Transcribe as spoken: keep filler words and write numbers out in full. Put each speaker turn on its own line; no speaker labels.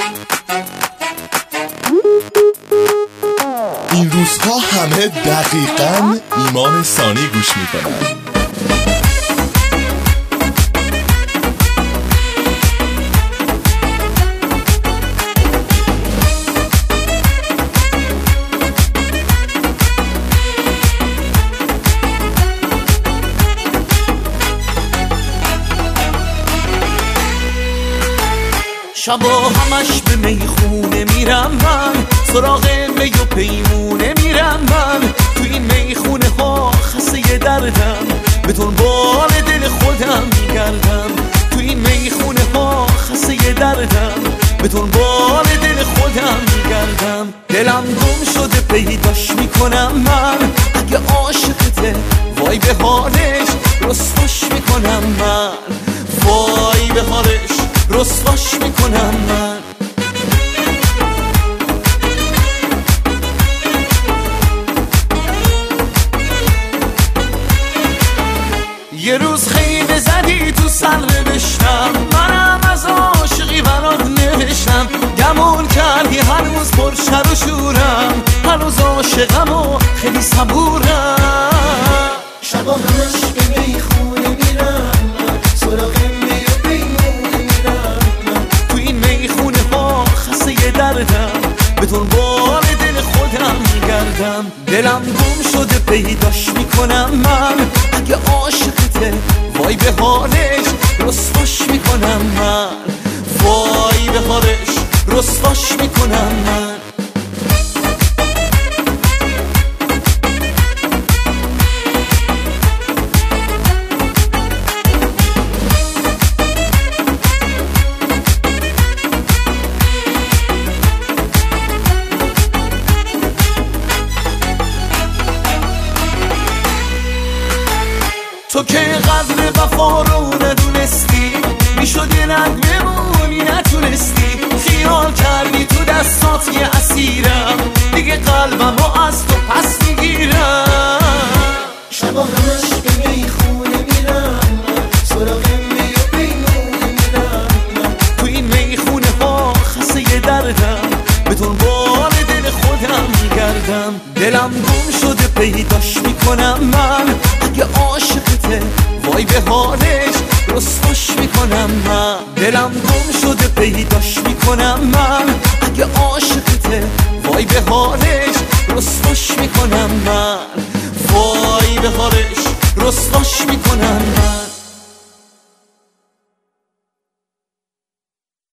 این روزها همه دقیقاً ایمان ثانی گوش میکنن.
شبا همش به میخونه میرم من، سراغ می و پیمونه میرم من. تو این میخونه ها خسته دردم، به دنبال دل خودم میگردم. تو این میخونه ها خسته دردم، به دنبال دل خودم میگردم. دلم گم شده پیداش میکنم من، اگه عاشقته وای به حالش رسواش میکنم من. وای به حالش رسواش میکنم من. یه روز خیلی زدی تو سر نوشتم، منم از عاشقی برات نوشتم. گمون کردی هنوز پرشر و شورم، هنوز عاشقم و خیلی صبورم.
شبا همش به میخونه میرم من، سراغ می و پیمونه میرم من.
تو این میخونه ها خسته دردم، به دنبال دل خودم میگردم. دلم گم شده پیداش میکنم من، اگه عاشقته وای به حالش رسواش میکنم من. وای به حالش رسواش میکنم من. تو که قدر وفا رو ندونستی، میشد یه رنگ بمونی نتونستی. خیال کردی تو دستات یه اسیرم، دیگه قلبمو از تو پس میگیرم.
شبا همش به میخونه میرم من، سراغ می و پیمونه میرم من.
تو این میخونه ها خسته دردم، به دنبال دل خودم میگردم. دلم گم شده پیداش میکنم من، اگه عاشقته وای به حالش رسواش میکنم من. دلم گم شده پیداش میکنم من، اگه عاشقته وای به حالش رسواش میکنم من. وای به حالش رسواش میکنم من.